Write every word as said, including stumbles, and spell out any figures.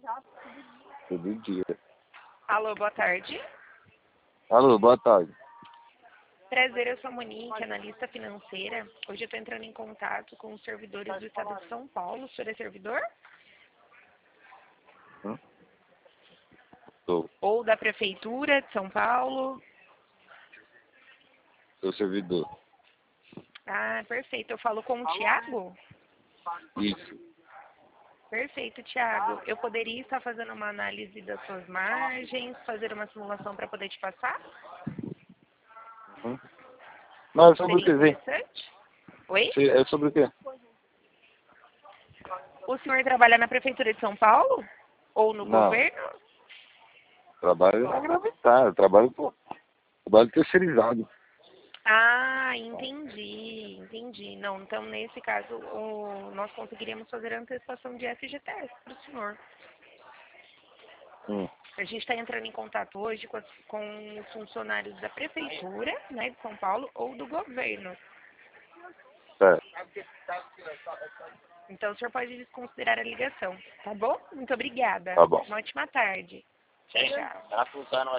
Todo dia. Alô, boa tarde. Alô, boa tarde. Prazer, eu sou a Monique, analista financeira. Hoje eu estou entrando em contato com os servidores do estado de São Paulo. O senhor é servidor? Hum? Sou. Ou da Prefeitura de São Paulo? Sou servidor. Ah, perfeito. Eu falo com o Thiago? Isso. Perfeito, Thiago. Eu poderia estar fazendo uma análise das suas margens, fazer uma simulação para poder te passar? Hum? Não, é sobre o Seria que, vem? interessante? Oi? É sobre o quê? O senhor trabalha na Prefeitura de São Paulo? Ou no Não. governo? Trabalho na gravitária. Trabalho, pô, trabalho terceirizado. Ah, entendi, entendi. Não, então nesse caso o, nós conseguiríamos fazer a antecipação de F G T S para o senhor. Hum. A gente está entrando em contato hoje com, as, com os funcionários da Prefeitura, né, de São Paulo ou do governo. Certo. Então o senhor pode desconsiderar a ligação, tá bom? Muito obrigada. Tá bom. Uma ótima tarde. Tchau, tchau.